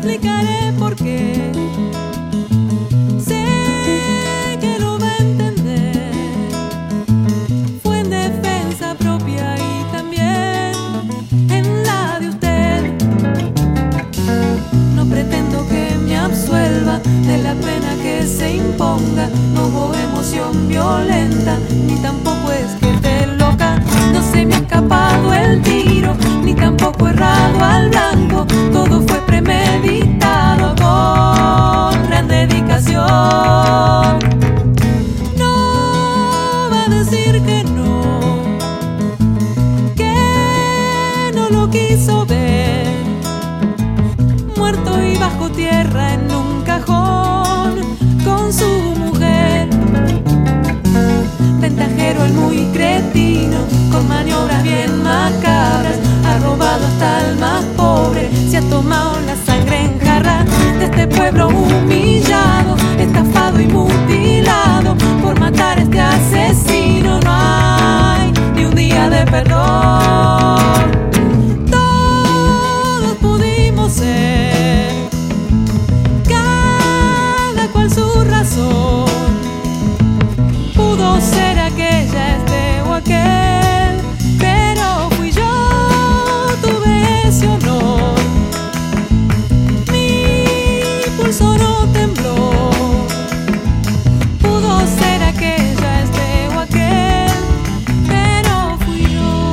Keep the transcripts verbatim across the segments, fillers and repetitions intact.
explicaré por qué. Sé que lo va a entender. Fue en defensa propia y también en la de usted. No pretendo que me absuelva de la pena que se imponga. No hubo emoción violenta, ni tampoco es que esté loca. No se me ha escapado el tiro, ni tampoco he errado al blanco. Todo fue premeditado con gran dedicación. No va a decir que no, que no lo quiso ver, muerto y bajo tierra en un cajón con su mujer. Ventajero el muy cretino, con maniobras bien macabras, ha robado hasta el más pobre, se ha tomado la sangre en jarra de este pueblo humillado, estafado y mutilado. Por matar a este asesino no hay ni un día de perdón. Todos pudimos ser, cada cual su razón. Pudo ser aquella, este o aquel, pero fui yo, tuve ese honor. Mi pulso no tembló. Pudo ser aquella, este o aquel, pero fui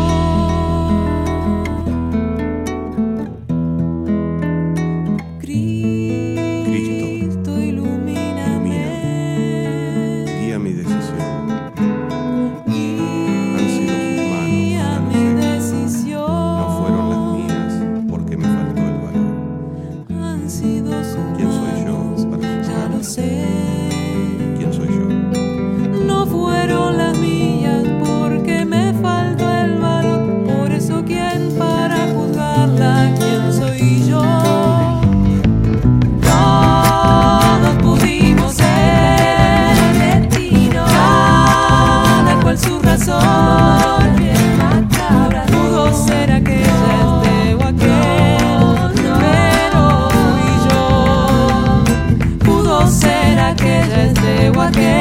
yo. Cristo, ilumíname. Guía mi decisión. ¿Quién soy yo? No fueron las mías porque me faltó el valor. Por eso, ¿quién para juzgarla? ¿Quién soy yo? Todos pudimos ser destinos, cada cual su razón. Bien macabra, pudo ser aquella, este o aquel, pero fui yo. Pudo ser aquella, este o aquel.